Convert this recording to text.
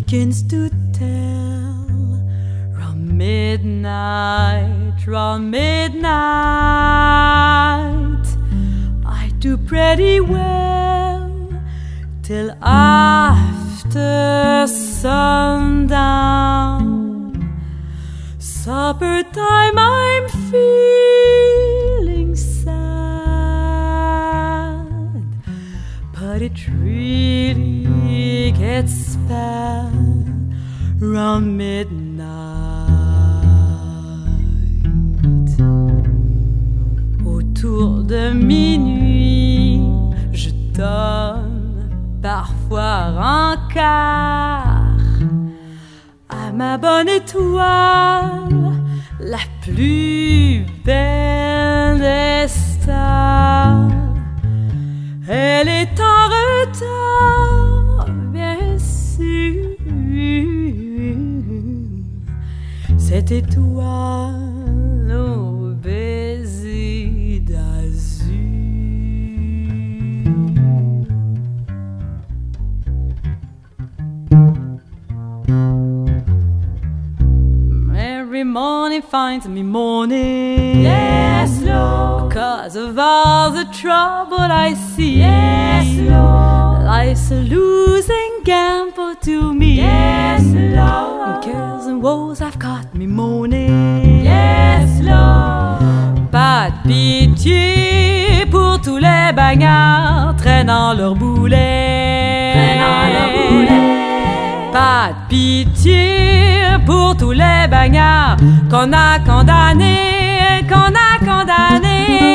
begins to tell. Round midnight, I do pretty well till after sundown. Supper time, I'm feeling sad, but it really gets bad round midnight. Autour de minuit, je donne parfois un quart à ma bonne étoile, la plus belle des stars. Elle est en retard, bien sûr. Cette étoile au baiser d'azur. Every morning finds me mourning, yes, Lord, because of all the trouble I see, yes, Lord. Life's a losing gamble to me, yes, Lord. Cares and woes have caught me moaning, yes, Lord. Pas de pitié pour tous les bagnards traînant leurs boulets, Pas de pitié pour tous les bagnards qu'on a condamnés,